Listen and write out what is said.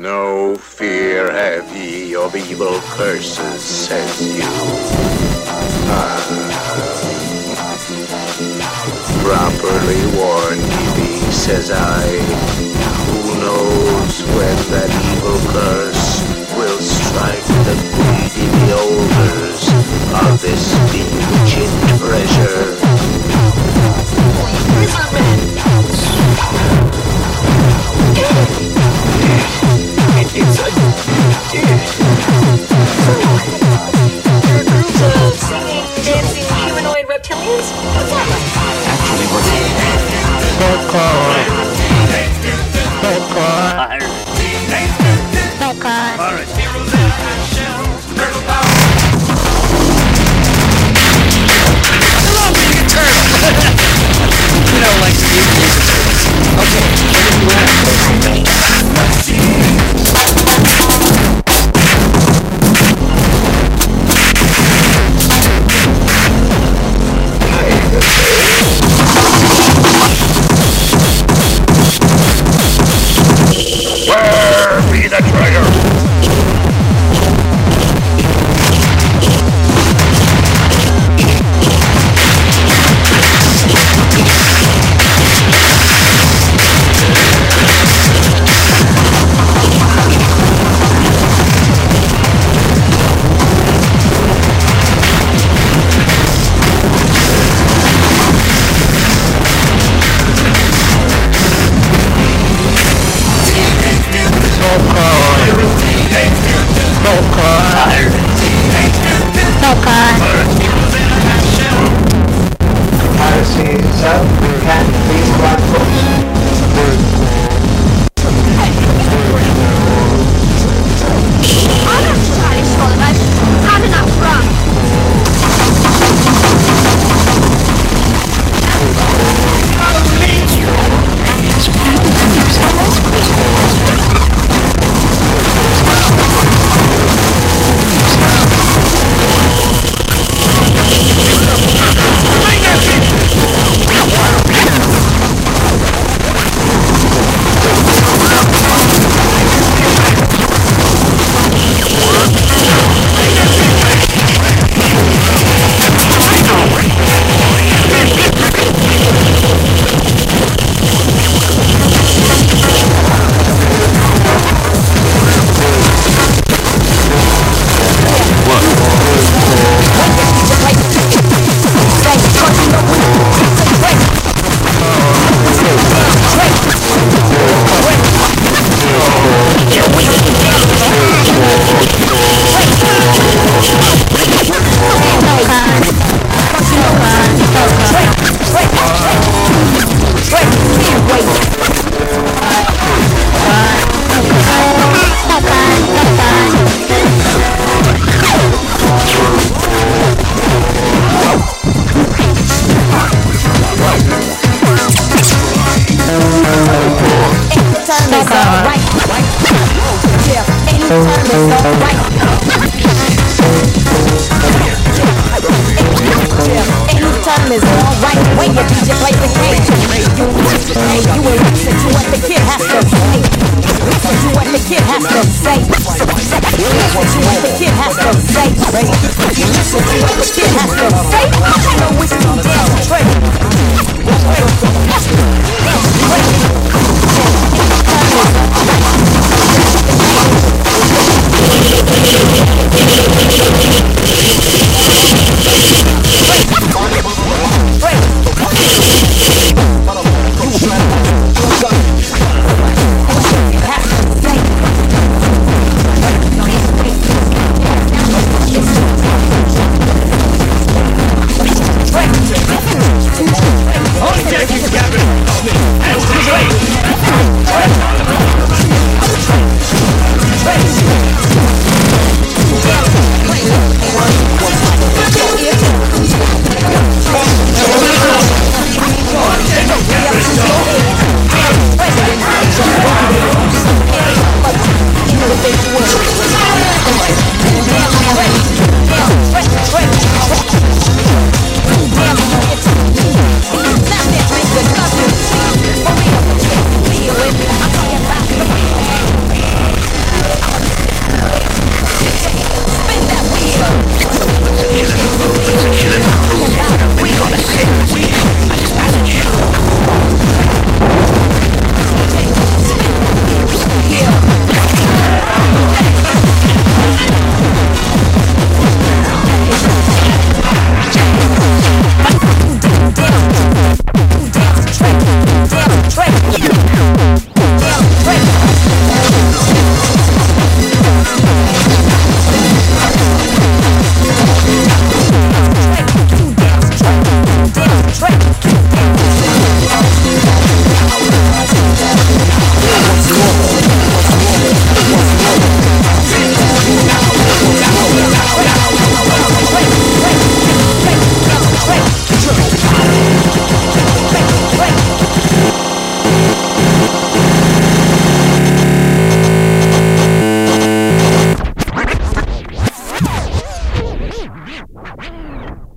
No fear have ye of evil curses, says you. Properly warned ye be, says I. Who knows when that evil curse will strike the greedy beholders of this bewitching treasure? It's a group of singing, dancing, humanoid reptilians? What's that like? Actually, we're you know, like the okay. Where be the treasure? Piracy itself can be quite close. Anytime is alright when your DJ plays the game. You will listen to what the kid has to say. Listen to what the kid has to say. Listen to what the kid has to say. Listen to what the kid has to say. I know it's too damn straight. Anytime is alright.